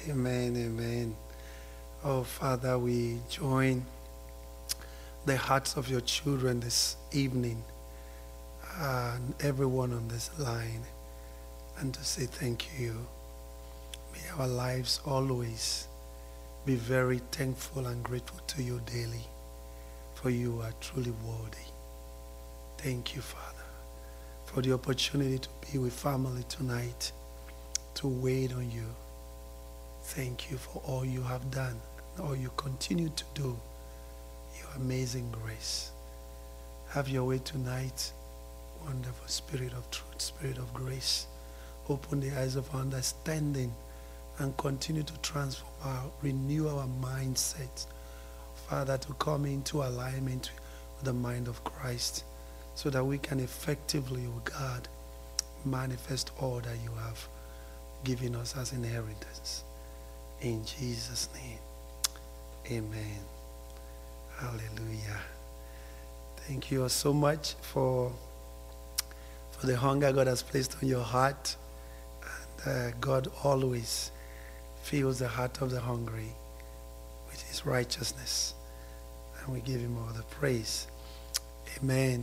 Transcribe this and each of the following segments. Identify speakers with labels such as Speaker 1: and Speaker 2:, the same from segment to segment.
Speaker 1: Amen, amen. Oh, Father, we join the hearts of your children this evening and everyone on this line and to say thank you. May our lives always be very thankful and grateful to you daily, for you are truly worthy. Thank you, Father, for the opportunity to be with family tonight, to wait on you. Thank you for all you have done and all you continue to do, your amazing grace. Have your way tonight, wonderful Spirit of truth, Spirit of grace. Open the eyes of understanding and continue to transform renew our mindset, Father, to come into alignment with the mind of Christ so that we can effectively, oh God, manifest all that you have given us as inheritance. In Jesus' name, amen. Hallelujah. Thank you all so much for the hunger God has placed on your heart. And God always fills the heart of the hungry with his righteousness. And we give him all the praise. Amen.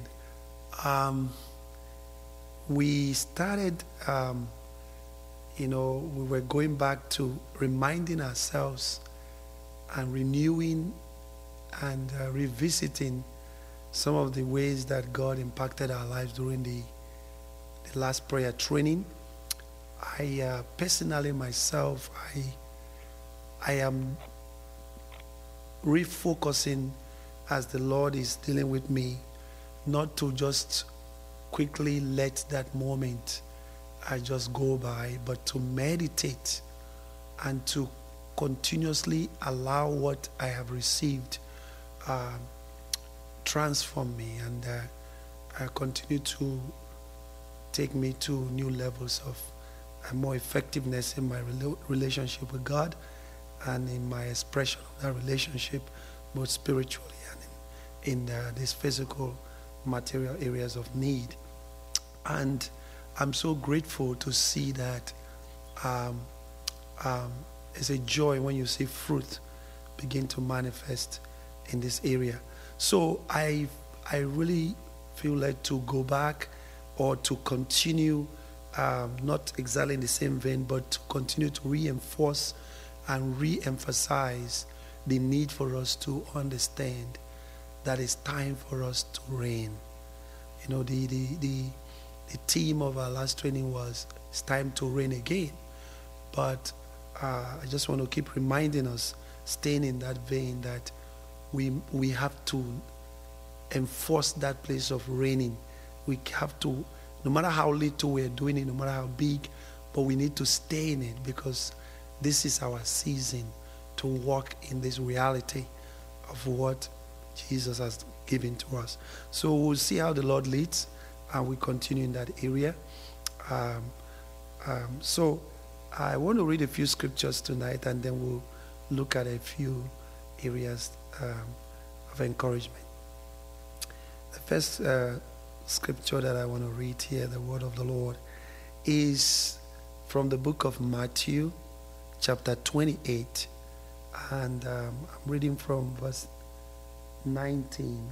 Speaker 1: We started, we were going back to reminding ourselves and renewing and revisiting some of the ways that God impacted our lives during the last prayer training. I personally myself, I am refocusing as the Lord is dealing with me, not to just quickly let that moment I just go by, but to meditate and to continuously allow what I have received transform me and continue to take me to new levels of more effectiveness in my relationship with God and in my expression of that relationship, both spiritually and in these physical material areas of need. And I'm so grateful to see that it's a joy when you see fruit begin to manifest in this area. So I really feel like to go back or to continue, not exactly in the same vein, but to continue to reinforce and re-emphasize the need for us to understand that it's time for us to reign. You know, the theme of our last training was it's time to reign again. But I just want to keep reminding us, staying in that vein, that we have to enforce that place of reigning. We have to, no matter how little we're doing it, no matter how big, but we need to stay in it because this is our season to walk in this reality of what Jesus has given to us. So we'll see how the Lord leads and we continue in that area. So I want to read a few scriptures tonight and then we'll look at a few areas of encouragement. The first scripture that I want to read here, the word of the Lord, is from the book of Matthew, chapter 28. And I'm reading from verse 19.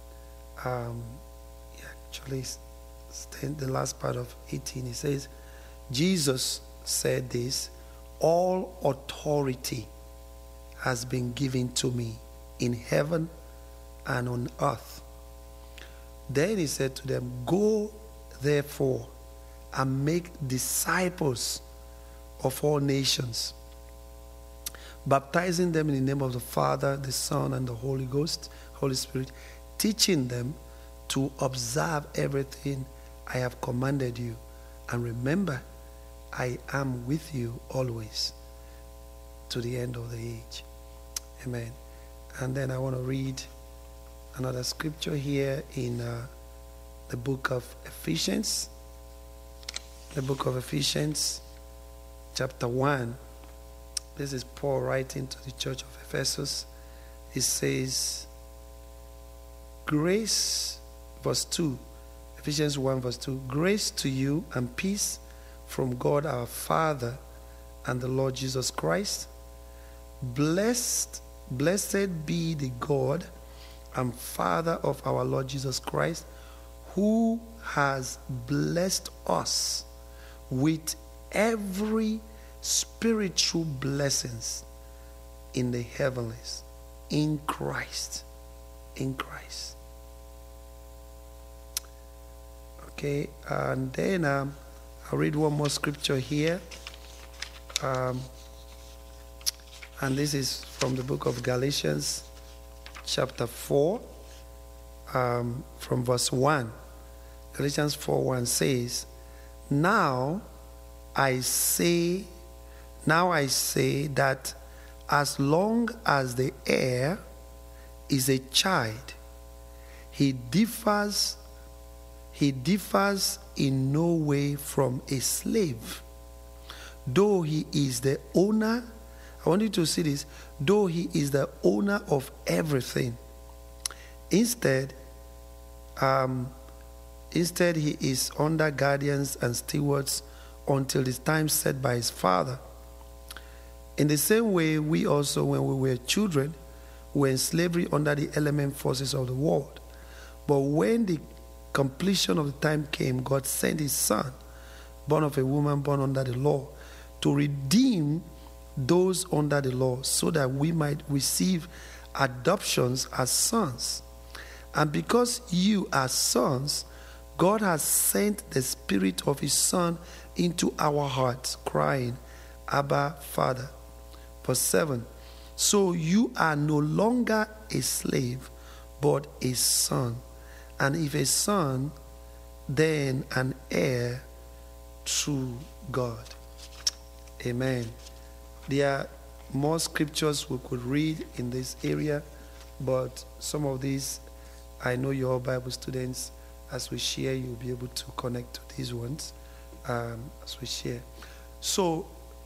Speaker 1: Actually, the last part of 18, it says, Jesus said this, all authority has been given to me in heaven and on earth. Then he said to them, go therefore and make disciples of all nations, baptizing them in the name of the Father, the Son, and the Holy Spirit, teaching them to observe everything I have commanded you. And remember, I am with you always to the end of the age. Amen. And then I want to read another scripture here in the book of Ephesians. The book of Ephesians, chapter 1. This is Paul writing to the church of Ephesus. He says, grace, verse 2, Ephesians 1 verse 2, grace to you and peace from God our Father and the Lord Jesus Christ. Blessed be the God and Father of our Lord Jesus Christ, who has blessed us with every spiritual blessings in the heavenlies, in Christ. In Christ. Okay, and then I'll read one more scripture here. And this is from the book of Galatians, chapter 4, from verse 1. Galatians 4:1 says, Now I say that as long as the heir is a child, he differs in no way from a slave. Though he is the owner, I want you to see this, though he is the owner of everything. Instead, he is under guardians and stewards until the time set by his father. In the same way, we also, when we were children, were in slavery under the element forces of the world. But when the completion of the time came, God sent his son, born of a woman born under the law, to redeem those under the law, so that we might receive adoptions as sons. And because you are sons, God has sent the Spirit of his Son into our hearts, crying, Abba, Father. Verse 7. So you are no longer a slave, but a son. And if a son, then an heir through God. Amen. There are more scriptures we could read in this area, but some of these, I know you're all Bible students. As we share, you'll be able to connect to these ones as we share. So,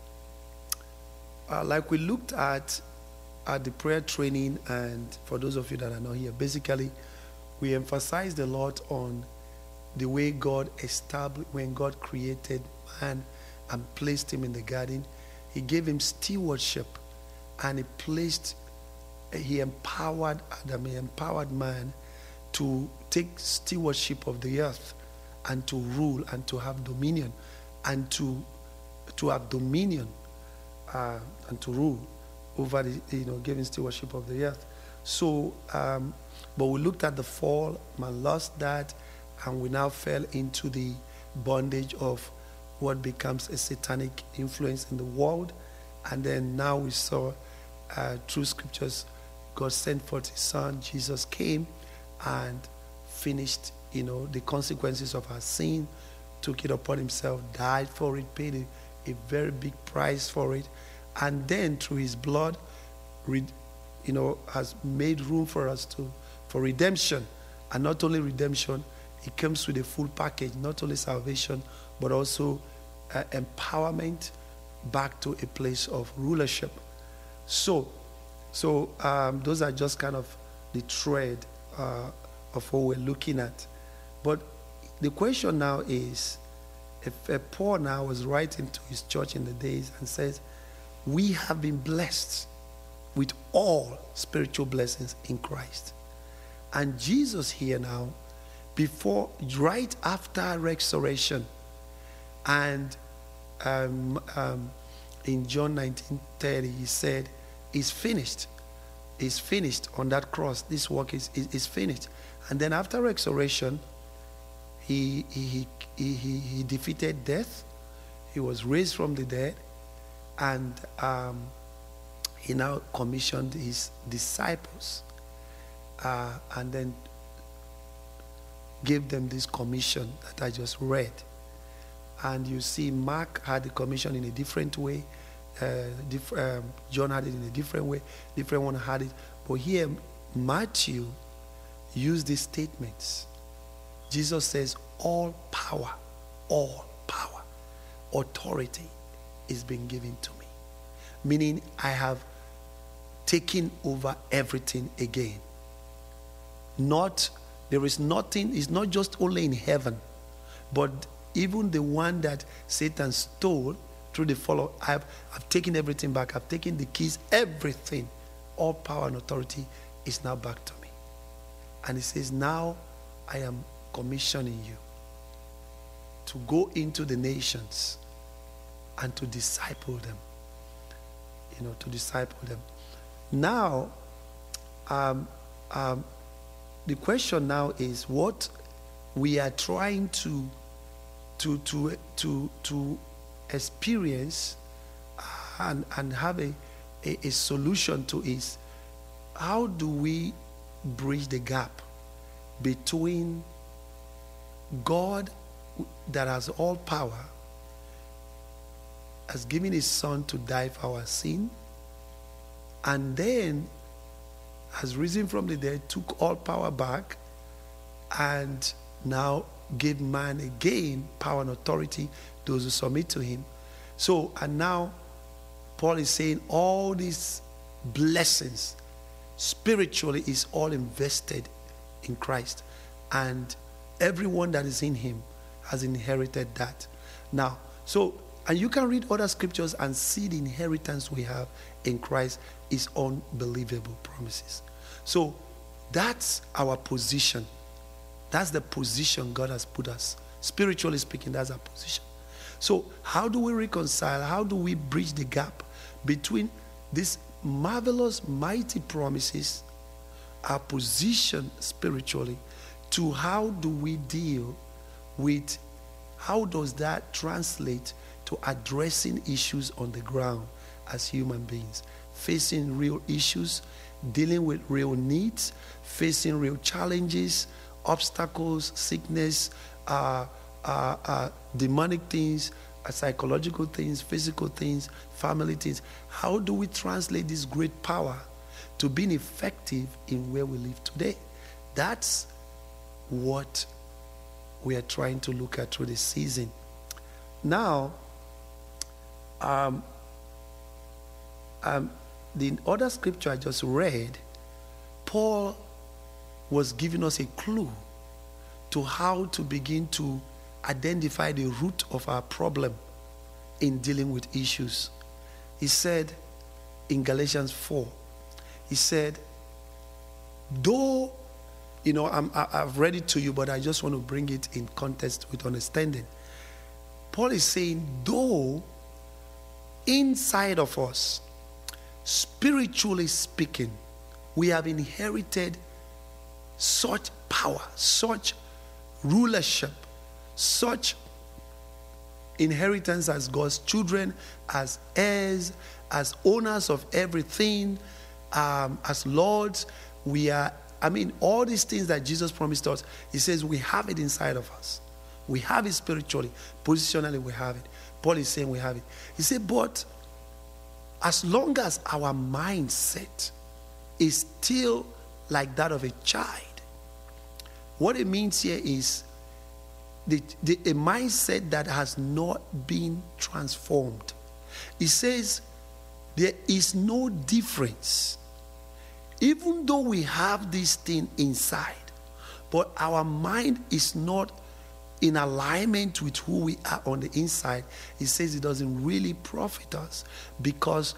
Speaker 1: like we looked at the prayer training, and for those of you that are not here, basically, we emphasized a lot on the way God established, when God created man and placed him in the garden, he gave him stewardship, and he empowered Adam, he empowered man to take stewardship of the earth and to rule and to have dominion and to have dominion and to rule over the, giving stewardship of the earth. So, but we looked at the fall, man lost that, and we now fell into the bondage of what becomes a satanic influence in the world. And then now we saw through scriptures, God sent forth his son, Jesus came and finished, the consequences of our sin, took it upon himself, died for it, paid a very big price for it, and then through his blood, has made room for us for redemption. And not only redemption, it comes with a full package, not only salvation, but also empowerment back to a place of rulership. So those are just kind of the thread of what we're looking at. But the question now is, if Paul now was writing to his church in the days and says, we have been blessed with all spiritual blessings in Christ. And Jesus here now, right after resurrection, and in John 19:30, he said, it's finished. It's finished on that cross. This work is finished. And then after resurrection, he defeated death. He was raised from the dead. And he now commissioned his disciples and then gave them this commission that I just read. And you see, Mark had the commission in a different way. John had it in a different way. Different one had it. But here, Matthew used these statements. Jesus says, all power, authority is being given to me. Meaning, I have taken over everything again. There is nothing, it's not just only in heaven, but even the one that Satan stole, through the fall, I've taken everything back. I've taken the keys, everything. All power and authority is now back to me. And he says, now I am commissioning you to go into the nations and to disciple them. To disciple them. Now, the question now is what we are trying to experience and have a solution to is, how do we bridge the gap between God that has all power, has given his son to die for our sin, and then has risen from the dead, took all power back, and now gave man again power and authority, those who submit to him. So, and now Paul is saying all these blessings spiritually is all invested in Christ, and everyone that is in him has inherited that. Now, so, and you can read other scriptures and see the inheritance we have in Christ is unbelievable promises. So that's our position. That's the position God has put us. Spiritually speaking, that's our position. So how do we reconcile? How do we bridge the gap between these marvelous, mighty promises, our position spiritually, to how do we deal with, how does that translate to addressing issues on the ground as human beings, facing real issues, dealing with real needs, facing real challenges, obstacles, sickness, demonic things, psychological things, physical things, family things. How do we translate this great power to being effective in where we live today? That's what we are trying to look at through this season. Now, the other scripture I just read, Paul was giving us a clue to how to begin to identify the root of our problem in dealing with issues. He said in Galatians 4, he said, though, I've read it to you, but I just want to bring it in context with understanding. Paul is saying, though inside of us, spiritually speaking, we have inherited such power, such rulership, such inheritance as God's children, as heirs, as owners of everything, as lords. We are, all these things that Jesus promised us, he says we have it inside of us. We have it spiritually. Positionally, we have it. Paul is saying we have it. He said, but as long as our mindset is still like that of a child, what it means here is a mindset that has not been transformed. He says there is no difference. Even though we have this thing inside, but our mind is not in alignment with who we are on the inside, he says it doesn't really profit us, because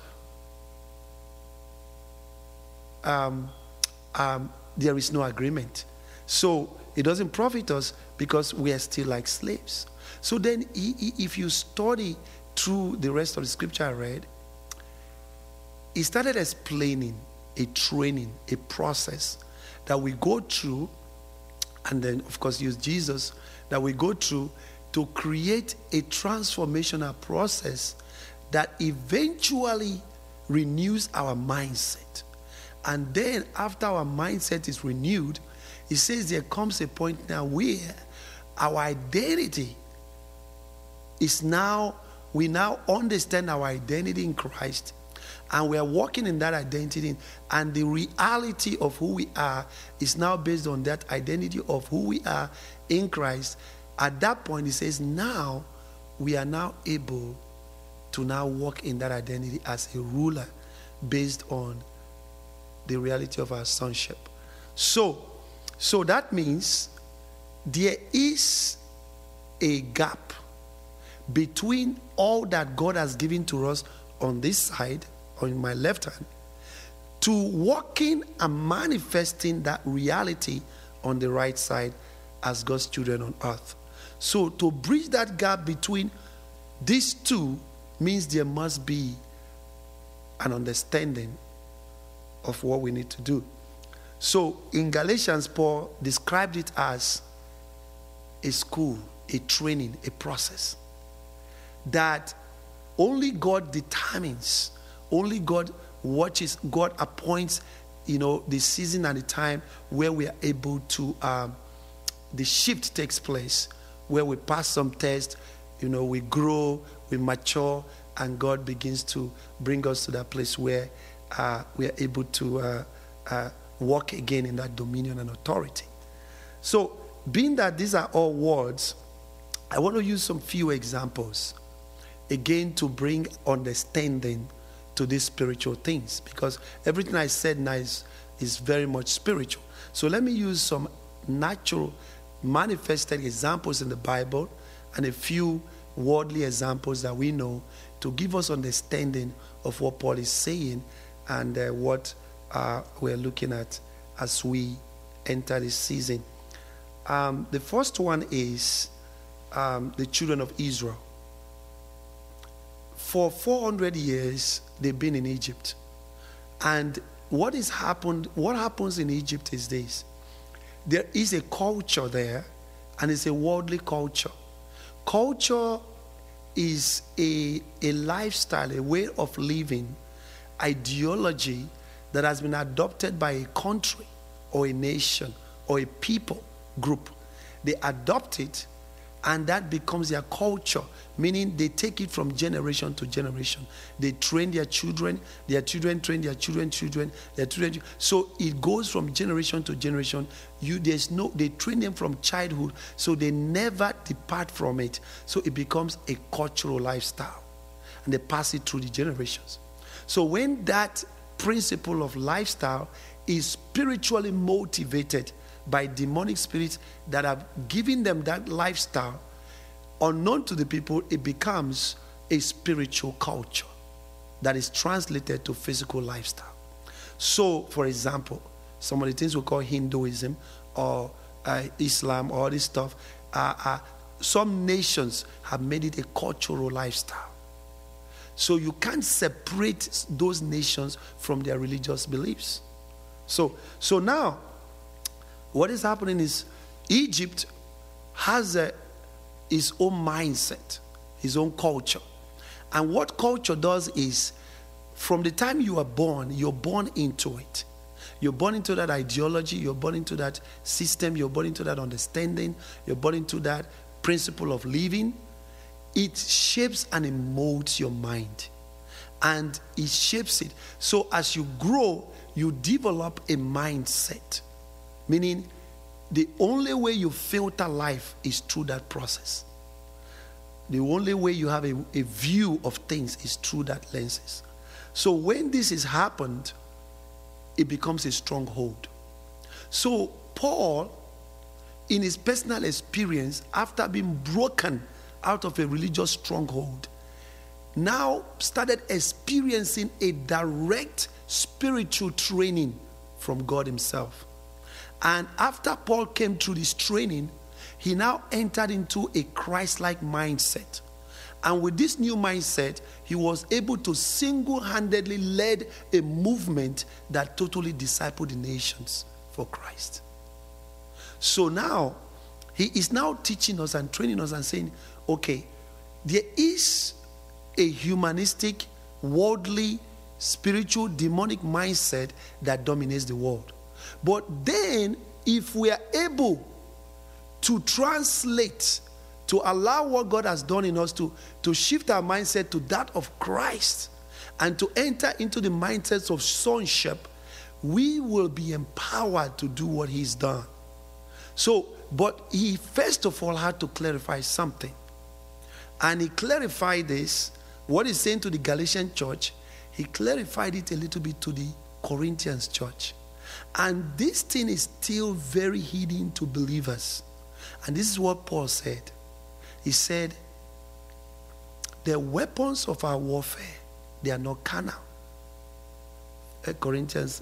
Speaker 1: there is no agreement. So it doesn't profit us because we are still like slaves. So then if you study through the rest of the scripture I read, he started explaining a training, a process that we go through, and then of course use Jesus, that we go through to create a transformational process that eventually renews our mindset. And then after our mindset is renewed, he says there comes a point now where our identity is now, we now understand our identity in Christ, and we are walking in that identity, and the reality of who we are is now based on that identity of who we are in Christ. At that point, he says, now we are now able to now walk in that identity as a ruler based on the reality of our sonship. So that means there is a gap between all that God has given to us on this side, on my left hand, to walking and manifesting that reality on the right side as God's children on earth. So to bridge that gap between these two means there must be an understanding of what we need to do. So in Galatians, Paul described it as a school, a training, a process that only God determines, only God watches, God appoints, the season and the time where we are able to, the shift takes place, where we pass some tests, we grow, we mature, and God begins to bring us to that place where we are able to walk again in that dominion and authority. So, being that these are all words, I want to use some few examples, again, to bring understanding to these spiritual things, because everything I said now is very much spiritual. So let me use some natural manifested examples in the Bible and a few worldly examples that we know to give us understanding of what Paul is saying and what we're looking at as we enter this season. The first one is the children of Israel. For 400 years, they've been in Egypt. And what happens in Egypt is this. There is a culture there, and it's a worldly culture. Culture is a lifestyle, a way of living, ideology that has been adopted by a country or a nation or a people group. They adopt it, and that becomes their culture, meaning they take it from generation to generation. They train their children train their children. So it goes from generation to generation. They train them from childhood, so they never depart from it. So it becomes a cultural lifestyle, and they pass it through the generations. So when that principle of lifestyle is spiritually motivated by demonic spirits that have given them that lifestyle, unknown to the people, it becomes a spiritual culture that is translated to physical lifestyle. So, for example, some of the things we call Hinduism or Islam, all this stuff, some nations have made it a cultural lifestyle. So you can't separate those nations from their religious beliefs. So now, what is happening is Egypt has his own mindset, his own culture. And what culture does is, from the time you are born, you're born into it. You're born into that ideology, you're born into that system, you're born into that understanding, you're born into that principle of living. It shapes and it molds your mind. And it shapes it. So as you grow, you develop a mindset. Meaning, the only way you filter life is through that process. The only way you have a view of things is through that lenses. So when this has happened, it becomes a stronghold. So Paul, in his personal experience, after being broken out of a religious stronghold, now started experiencing a direct spiritual training from God himself. And after Paul came through this training, he now entered into a Christ-like mindset. And with this new mindset, he was able to single-handedly lead a movement that totally discipled the nations for Christ. So now, he is now teaching us and training us and saying, okay, there is a humanistic, worldly, spiritual, demonic mindset that dominates the world. But then, if we are able to translate, to allow what God has done in us to shift our mindset to that of Christ and to enter into the mindsets of sonship, we will be empowered to do what he's done. So, but he first of all had to clarify something. And he clarified this, what he's saying to the Galatian church, he clarified it a little bit to the Corinthians church. And this thing is still very hidden to believers. And this is what Paul said. He said, the weapons of our warfare, they are not carnal. 2 Corinthians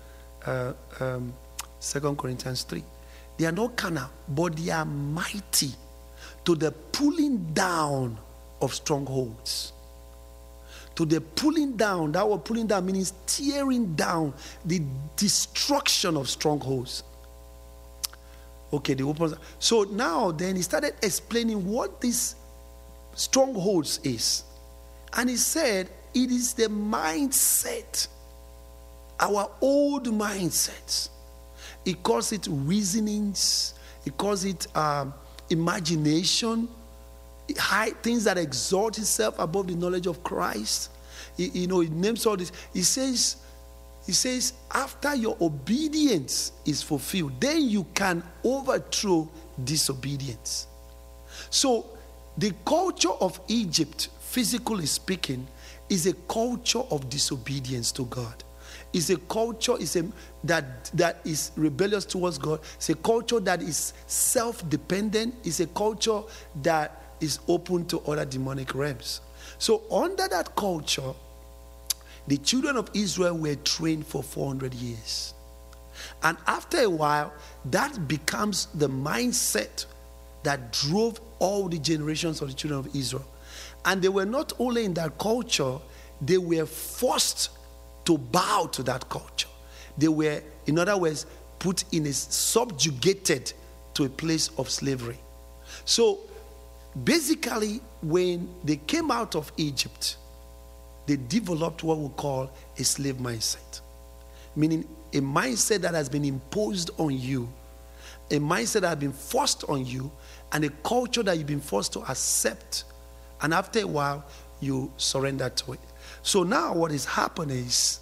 Speaker 1: 3. They are not carnal, but they are mighty to the pulling down of strongholds. To the pulling down, that word pulling down means tearing down, the destruction of strongholds. Okay, the weapons. So now then he started explaining what these strongholds is. And he said, it is the mindset, our old mindsets. He calls it reasonings. He calls it imagination. High things that exalt itself above the knowledge of Christ. He names all this. He says, after your obedience is fulfilled, then you can overthrow disobedience. So the culture of Egypt, physically speaking, is a culture of disobedience to God. It's a culture that is rebellious towards God. It's a culture that is self-dependent. It's a culture that is open to other demonic realms. So under that culture, the children of Israel were trained for 400 years. And after a while, that becomes the mindset that drove all the generations of the children of Israel. And they were not only in that culture, they were forced to bow to that culture. They were, in other words, put in subjugated to a place of slavery. So basically, when they came out of Egypt, they developed what we call a slave mindset. Meaning a mindset that has been imposed on you, a mindset that has been forced on you, and a culture that you've been forced to accept. And after a while, you surrender to it. So now what is happening is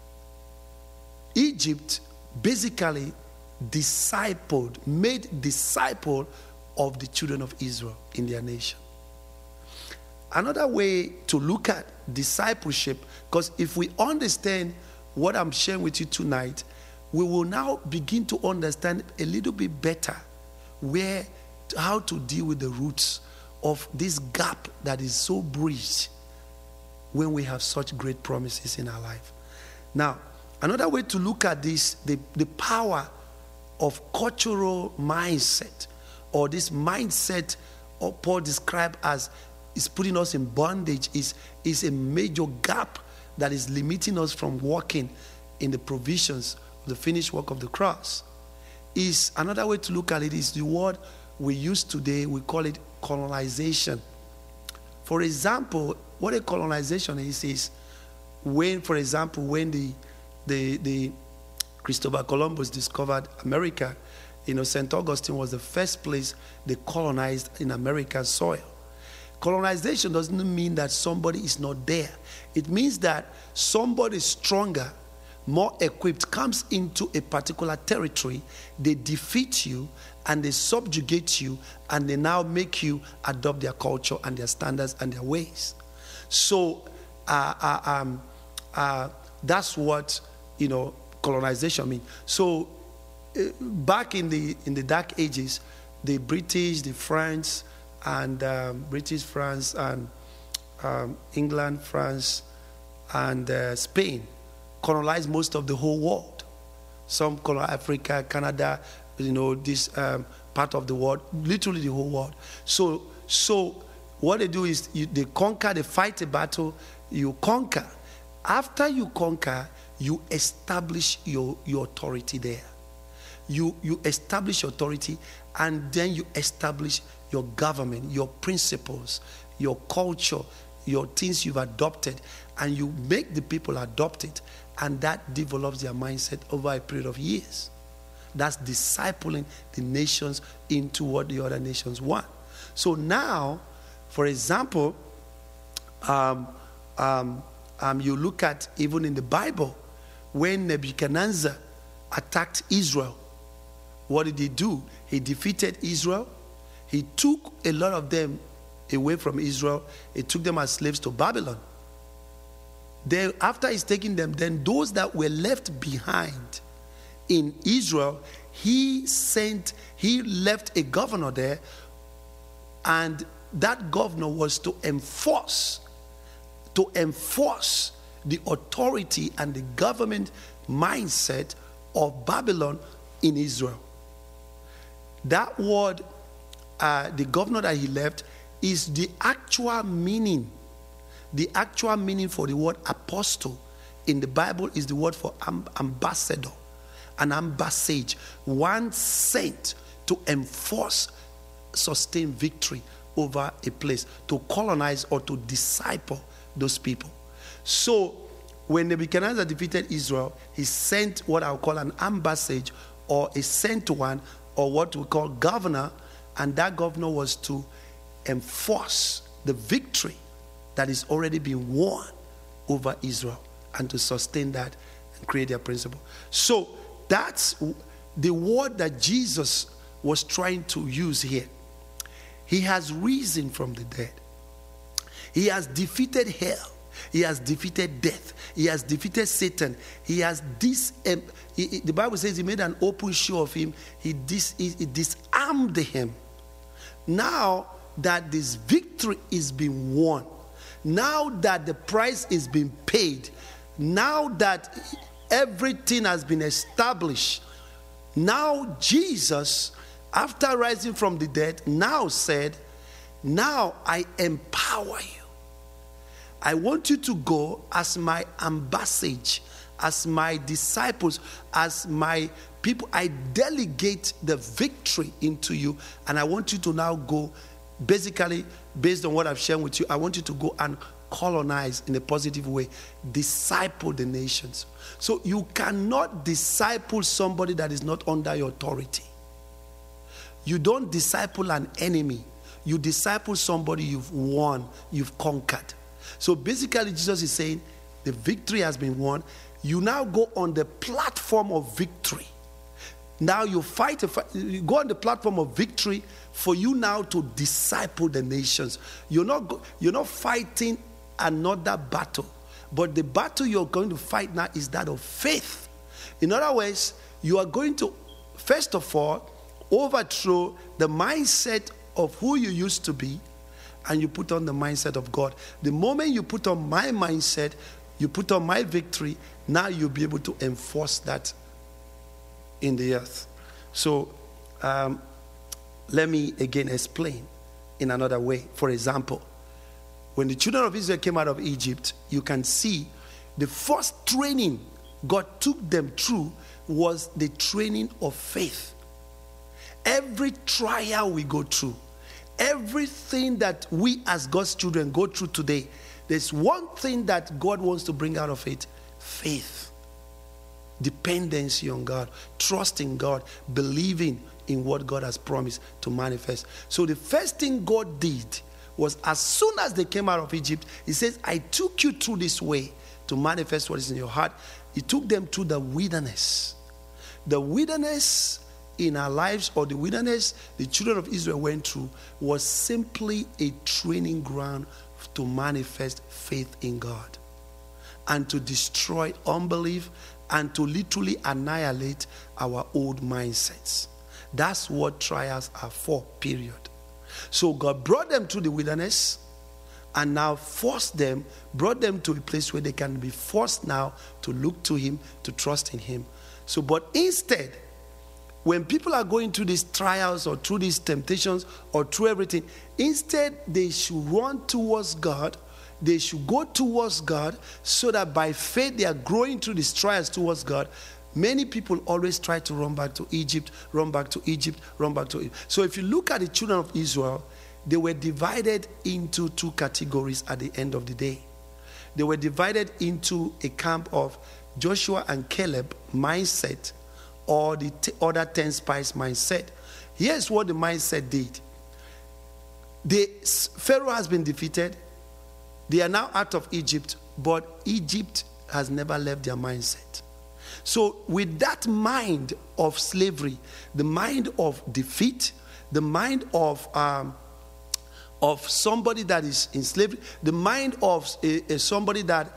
Speaker 1: Egypt basically made disciple of the children of Israel in their nation. Another way to look at discipleship, because if we understand what I'm sharing with you tonight, we will now begin to understand a little bit better how to deal with the roots of this gap that is so bridged when we have such great promises in our life. Now, another way to look at this, the power of cultural mindset, or this mindset Paul described as is putting us in bondage, is a major gap that is limiting us from walking in the provisions of the finished work of the cross. Is another way to look at it is the word we use today, we call it colonization. For example, what a colonization is when, for example, when the Christopher Columbus discovered America, St. Augustine was the first place they colonized in American soil. Colonization doesn't mean that somebody is not there. It means that somebody stronger, more equipped, comes into a particular territory, they defeat you, and they subjugate you, and they now make you adopt their culture and their standards and their ways. So that's what colonization means. So back in the Dark Ages, the British, the French, and France, and England, France, and Spain colonized most of the whole world. Some colonized Africa, Canada, this part of the world, literally the whole world. So what they do is they conquer, they fight a battle, you conquer. After you conquer, you establish your authority there. You establish authority, and then you establish your government, your principles, your culture, your things you've adopted, and you make the people adopt it, and that develops their mindset over a period of years. That's discipling the nations into what the other nations want. So now, for example, you look at even in the Bible, when Nebuchadnezzar attacked Israel, what did he do? He defeated Israel. He took a lot of them away from Israel. He took them as slaves to Babylon. Then, after he's taking them, then those that were left behind in Israel, he left a governor there, and that governor was to enforce the authority and the government mindset of Babylon in Israel. That word, the governor that he left, is the actual meaning. The actual meaning for the word apostle in the Bible is the word for ambassador, an ambassage, one sent to enforce, sustain victory over a place, to colonize or to disciple those people. So when Nebuchadnezzar defeated Israel, he sent what I would call an ambassage, or a sent one, or what we call governor, and that governor was to enforce the victory that is already been won over Israel, and to sustain that and create their principle. So that's the word that Jesus was trying to use here. He has risen from the dead. He has defeated hell. He has defeated death. He has defeated Satan. He has the Bible says he made an open show of him. He disarmed him. Now that this victory is being won, now that the price is being paid, now that everything has been established, now Jesus, after rising from the dead, now said, now I empower you. I want you to go as my ambassage, as my disciples, as my people. I delegate the victory into you, and I want you to now go, basically, based on what I've shared with you, I want you to go and colonize in a positive way, disciple the nations. So you cannot disciple somebody that is not under your authority. You don't disciple an enemy. You disciple somebody you've won, you've conquered. So basically, Jesus is saying, the victory has been won. You now go on the platform of victory. Now you fight, you go on the platform of victory for you now to disciple the nations. You're not fighting another battle, but the battle you're going to fight now is that of faith. In other words, you are going to, first of all, overthrow the mindset of who you used to be, and you put on the mindset of God. The moment you put on my mindset, you put on my victory, now you'll be able to enforce that in the earth. So let me again explain in another way. For example, when the children of Israel came out of Egypt, you can see the first training God took them through was the training of faith. Every trial we go through, everything that we as God's children go through today, there's one thing that God wants to bring out of it: faith, dependency on God, trusting God, believing in what God has promised to manifest. So the first thing God did was, as soon as they came out of Egypt, he says, I took you through this way to manifest what is in your heart. He took them through the wilderness. The wilderness in our lives, or the wilderness the children of Israel went through, was simply a training ground to manifest faith in God and to destroy unbelief and to literally annihilate our old mindsets. That's what trials are for, period. So God brought them to the wilderness and now brought them to a place where they can be forced now to look to him, to trust in him. So, but instead, when people are going through these trials or through these temptations or through everything, instead they should run towards God. They should go towards God, so that by faith they are growing through these trials towards God. Many people always try to run back to Egypt, run back to Egypt, run back to Egypt. So if you look at the children of Israel, they were divided into two categories at the end of the day. They were divided into a camp of Joshua and Caleb mindset, or the other 10 spies mindset. Here's what the mindset did. Pharaoh has been defeated. They are now out of Egypt, but Egypt has never left their mindset. So with that mind of slavery, the mind of defeat, the mind of somebody that is in slavery, the mind of somebody that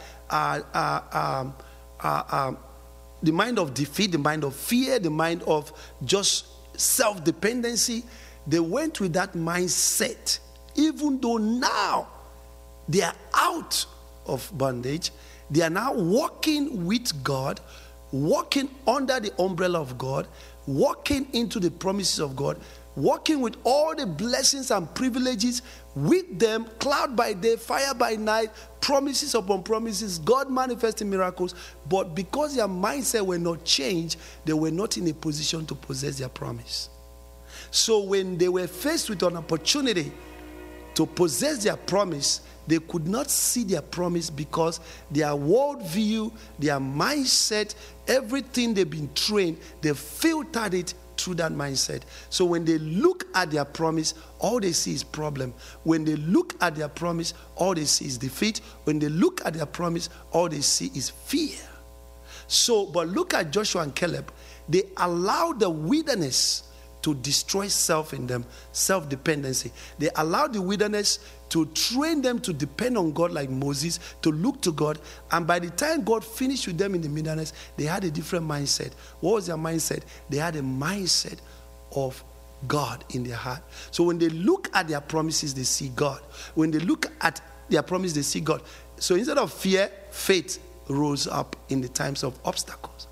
Speaker 1: the mind of defeat, the mind of fear, the mind of just self-dependency, they went with that mindset even though now they are out of bondage, they are now walking with God, walking under the umbrella of God, walking into the promises of God, walking with all the blessings and privileges with them, cloud by day, fire by night, promises upon promises, God manifesting miracles. But because their mindset were not changed, they were not in a position to possess their promise. So when they were faced with an opportunity to possess their promise, they could not see their promise because their worldview, their mindset, everything they've been trained, they filtered it through that mindset. So when they look at their promise, all they see is problem. When they look at their promise, all they see is defeat. When they look at their promise, all they see is fear. So, but look at Joshua and Caleb. They allowed the wilderness to destroy self in them, self-dependency. They allowed the wilderness to train them to depend on God like Moses, to look to God. And by the time God finished with them in the wilderness, they had a different mindset. What was their mindset? They had a mindset of God in their heart. So when they look at their promises, they see God. When they look at their promise, they see God. So instead of fear, faith rose up in the times of obstacles.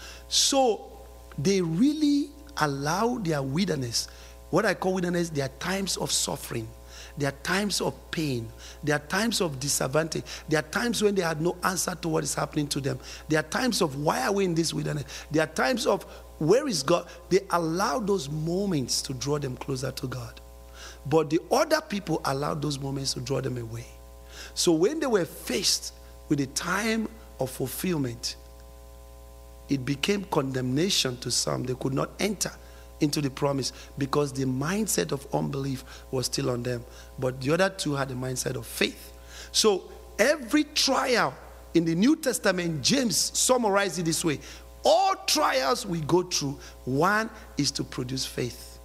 Speaker 1: So they really allow their wilderness, what I call wilderness, there are times of suffering, there are times of pain, there are times of disadvantage, there are times when they had no answer to what is happening to them, there are times of why are we in this wilderness, there are times of where is God. They allow those moments to draw them closer to God. But the other people allowed those moments to draw them away. So when they were faced with a time of fulfillment, it became condemnation to some. They could not enter into the promise because the mindset of unbelief was still on them. But the other two had the mindset of faith. So every trial in the New Testament, James summarized it this way. All trials we go through, one is to produce faith,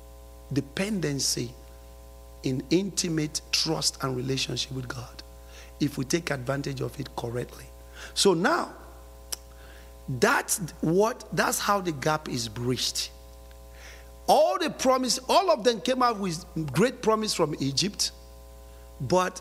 Speaker 1: dependency in intimate trust and relationship with God, if we take advantage of it correctly. So now, that's how the gap is bridged. All the promise, all of them came out with great promise from Egypt, but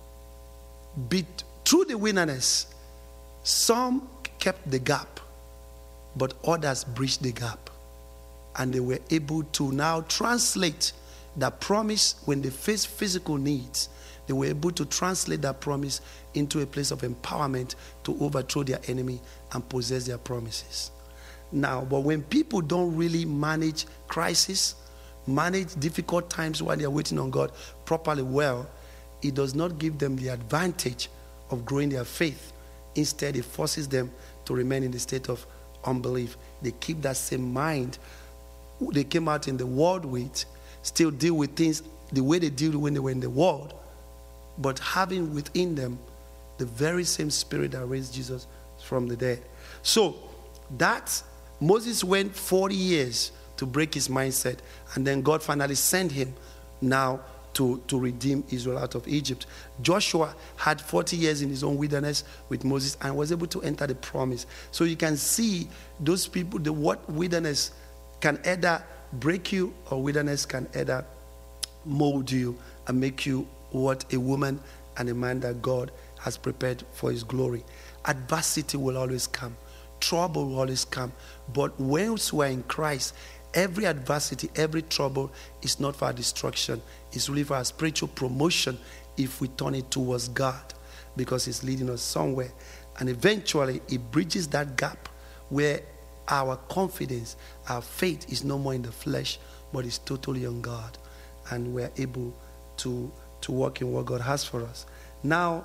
Speaker 1: through the wilderness, some kept the gap, but others bridged the gap. And they were able to now translate that promise when they faced physical needs. They were able to translate that promise into a place of empowerment to overthrow their enemy and possess their promises. Now, but when people don't really manage crisis, manage difficult times while they're waiting on God properly well, it does not give them the advantage of growing their faith. Instead, it forces them to remain in the state of unbelief. They keep that same mind they came out in the world with, still deal with things the way they did when they were in the world, but having within them the very same spirit that raised Jesus from the dead. So that Moses went 40 years to break his mindset, and then God finally sent him now to redeem Israel out of Egypt. Joshua had 40 years in his own wilderness with Moses and was able to enter the promise. So you can see those people, what wilderness can either break you or wilderness can either mold you and make you what a woman and a man that God has prepared for his glory. Adversity will always come. Trouble will always come. But once we're in Christ, every adversity, every trouble is not for our destruction. It's really for our spiritual promotion if we turn it towards God, because it's leading us somewhere. And eventually, it bridges that gap where our confidence, our faith is no more in the flesh, but is totally on God. And we're able to walk in what God has for us. Now,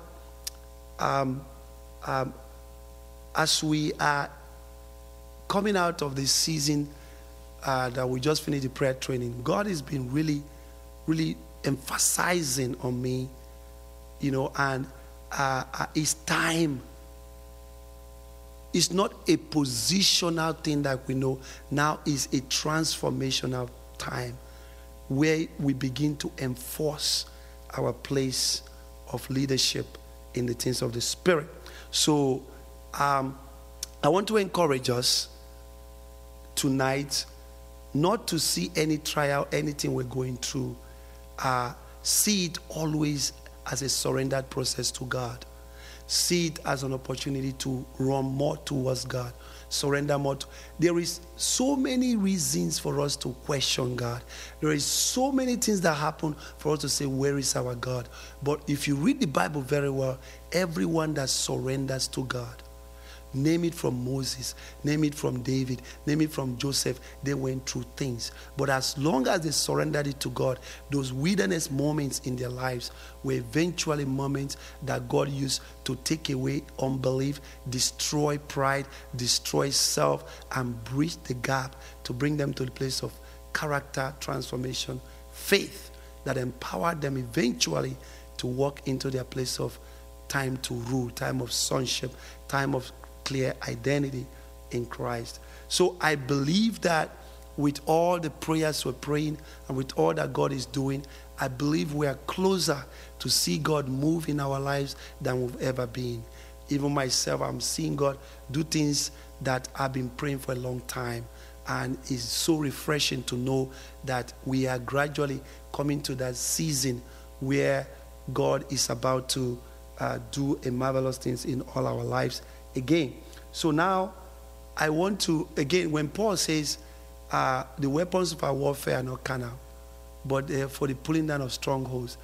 Speaker 1: as we are coming out of this season that we just finished the prayer training, God has been really, really emphasizing on me, and it's time. It's not a positional thing that we know. Now is a transformational time where we begin to enforce our place of leadership in the things of the Spirit. So I want to encourage us tonight not to see any trial, anything we're going through see it always as a surrendered process to God. See it as an opportunity to run more towards God, surrender more. There is so many reasons for us to question God. There is so many things that happen for us to say, where is our God? But if you read the Bible very well, everyone that surrenders to God, name it from Moses, name it from David, name it from Joseph, they went through things. But as long as they surrendered it to God, those wilderness moments in their lives were eventually moments that God used to take away unbelief, destroy pride, destroy self, and bridge the gap to bring them to the place of character transformation, faith that empowered them eventually to walk into their place of time to rule, time of sonship, time of clear identity in Christ. So I believe that with all the prayers we're praying and with all that God is doing, I believe we are closer to see God move in our lives than we've ever been. Even myself, I'm seeing God do things that I've been praying for a long time. And it's so refreshing to know that we are gradually coming to that season where God is about to do a marvelous things in all our lives again. So now I want to, again, when Paul says the weapons of our warfare are not carnal, but for the pulling down of strongholds,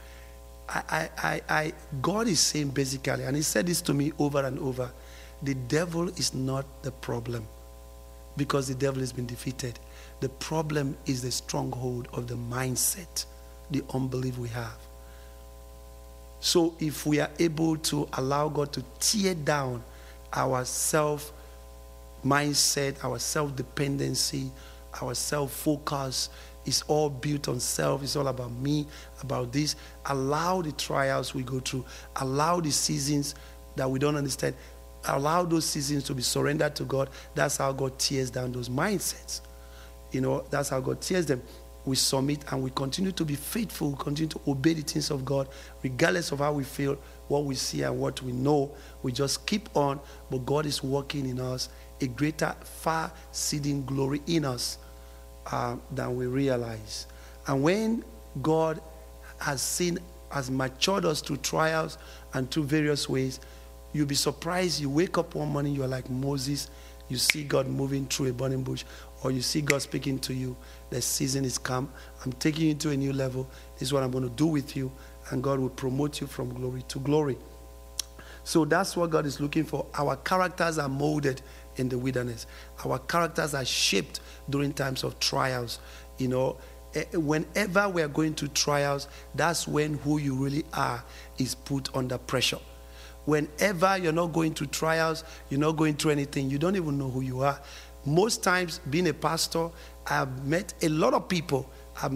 Speaker 1: God is saying basically, and he said this to me over and over, the devil is not the problem because the devil has been defeated. The problem is the stronghold of the mindset, the unbelief we have. So if we are able to allow God to tear down our self-mindset, our self-dependency, our self-focus, is all built on self. It's all about me, about this. Allow the trials we go through. Allow the seasons that we don't understand. Allow those seasons to be surrendered to God. That's how God tears down those mindsets. You know, that's how God tears them. We submit and we continue to be faithful. We continue to obey the things of God, regardless of how we feel, what we see and what we know. We just keep on, but God is working in us a greater, far-exceeding glory in us than we realize. And when God has matured us through trials and through various ways, you'll be surprised. You wake up one morning, you're like Moses, you see God moving through a burning bush, or you see God speaking to you, the season is come, I'm taking you to a new level, this is what I'm going to do with you, and God will promote you from glory to glory. So that's what God is looking for. Our characters are molded in the wilderness. Our characters are shaped during times of trials. You know, whenever we are going through trials, that's when who you really are is put under pressure. Whenever you're not going through trials, you're not going through anything, you don't even know who you are. Most times, being a pastor, I've met a lot of people,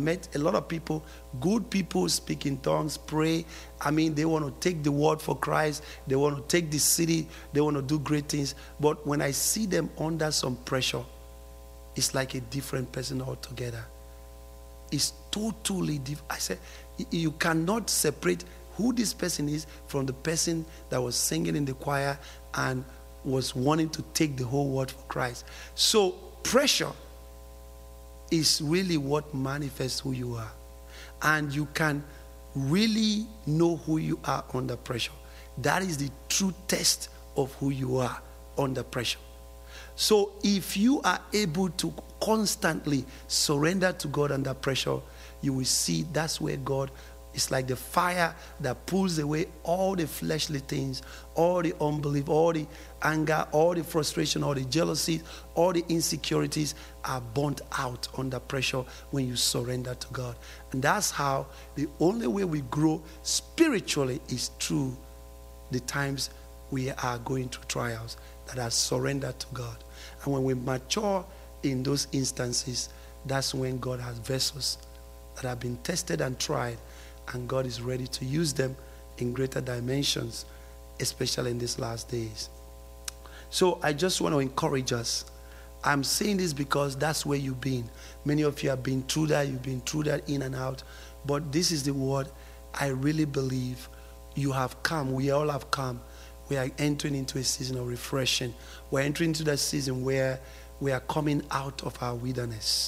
Speaker 1: good people speak in tongues, pray. I mean, they want to take the word for Christ. They want to take the city. They want to do great things. But when I see them under some pressure, it's like a different person altogether. It's totally different. I said, you cannot separate who this person is from the person that was singing in the choir and was wanting to take the whole world for Christ. So pressure is really what manifests who you are. And you can really know who you are under pressure. That is the true test of who you are under pressure. So if you are able to constantly surrender to God under pressure, you will see that's where God is like the fire that pulls away all the fleshly things, all the unbelief, all the anger, all the frustration, all the jealousy, all the insecurities are burnt out under pressure when you surrender to God. And that's how the only way we grow spiritually is through the times we are going through trials that are surrendered to God. And when we mature in those instances, that's when God has vessels that have been tested and tried, and God is ready to use them in greater dimensions, especially in these last days. So I just want to encourage us. I'm saying this because that's where you've been. Many of you have been through that. You've been through that in and out. But this is the word I really believe you have come. We all have come. We are entering into a season of refreshing. We're entering into that season where we are coming out of our wilderness.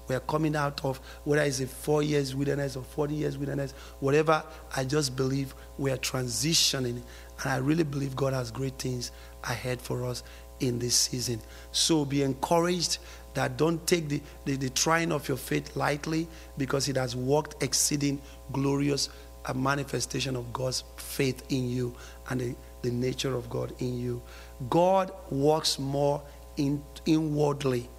Speaker 1: We are coming out of, whether it's a 4 years wilderness or 40 years wilderness, whatever, I just believe we are transitioning. And I really believe God has great things ahead for us in this season. So be encouraged that don't take the trying of your faith lightly, because it has worked exceeding glorious a manifestation of God's faith in you and the nature of God in you. God works more inwardly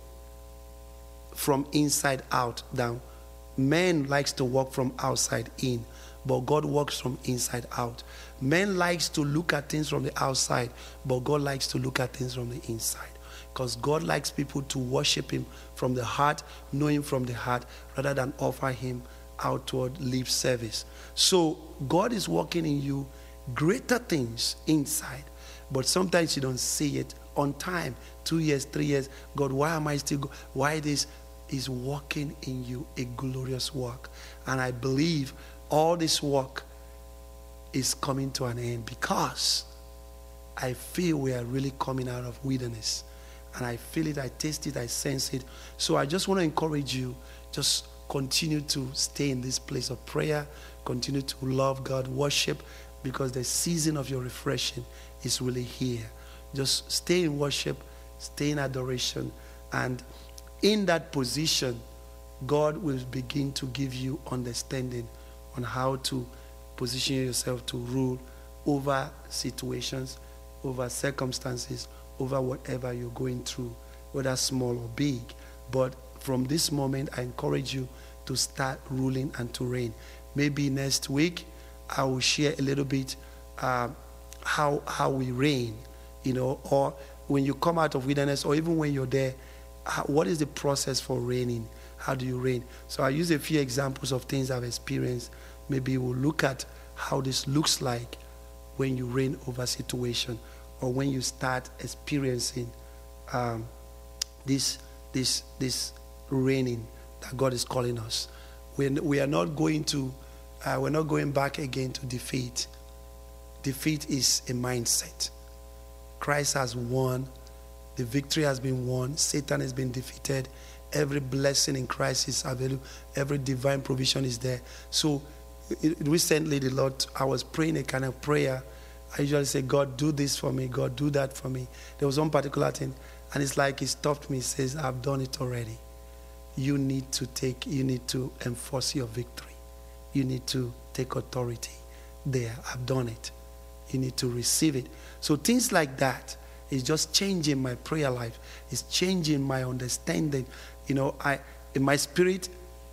Speaker 1: from inside out than man likes to work from outside in, but God works from inside out. Man likes to look at things from the outside, but God likes to look at things from the inside, because God likes people to worship him from the heart, know him from the heart, rather than offer him outward lip service. So God is working in you greater things inside, but sometimes you don't see it on time. 2 years, 3 years, God, why am I still why this is working in you a glorious work? And I believe all this work is coming to an end, because I feel we are really coming out of wilderness, and I feel it, I taste it, I sense it. So I just want to encourage you, just continue to stay in this place of prayer, continue to love God, worship, because the season of your refreshing is really here. Just stay in worship, stay in adoration, and in that position, God will begin to give you understanding on how to position yourself to rule over situations, over circumstances, over whatever you're going through, whether small or big. But from this moment, I encourage you to start ruling and to reign. Maybe next week, I will share a little bit how we reign, or when you come out of wilderness, or even when you're there, what is the process for reigning? How do you reign? So I use a few examples of things I've experienced. Maybe we'll look at how this looks like when you reign over situation, or when you start experiencing this reigning that God is calling us. We are not going to, we're not going back again to defeat. Defeat is a mindset. Christ has won. The victory has been won. Satan has been defeated. Every blessing in Christ is available. Every divine provision is there. So recently, the Lord, I was praying a kind of prayer. I usually say, God, do this for me. God, do that for me. There was one particular thing, and it's like he stopped me. He says, I've done it already. You need to enforce your victory. You need to take authority there. I've done it. You need to receive it. So things like that is just changing my prayer life. It's changing my understanding. In my spirit,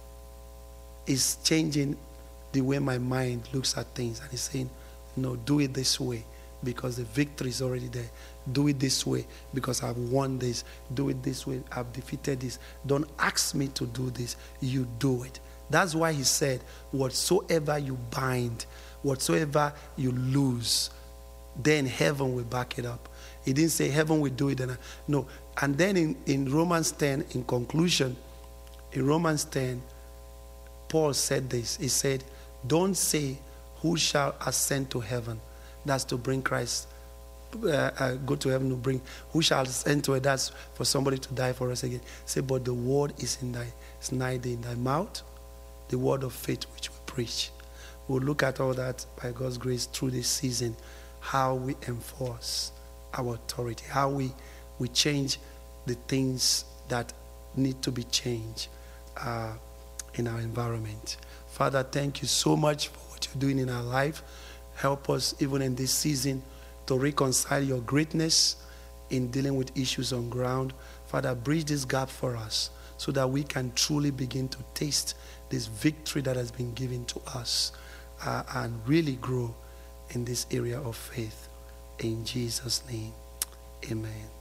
Speaker 1: is changing the way my mind looks at things. And it's saying, no, do it this way, because the victory is already there. Do it this way, because I've won this. Do it this way, I've defeated this. Don't ask me to do this. You do it. That's why he said, whatsoever you bind, whatsoever you lose, then heaven will back it up. He didn't say heaven will do it. No. And then in Romans 10, in conclusion, in Romans 10, Paul said this. He said, don't say, who shall ascend to heaven? That's to bring Christ, go to heaven to bring. Who shall ascend to it? That's for somebody to die for us again. Say, but the word is nigh thee in thy mouth, the word of faith which we preach. We'll look at all that by God's grace through this season, how we enforce our authority, how we change the things that need to be changed in our environment. Father, thank you so much for what you're doing in our life. Help us even in this season to reconcile your greatness in dealing with issues on ground. Father, bridge this gap for us so that we can truly begin to taste this victory that has been given to us and really grow in this area of faith. In Jesus' name, amen.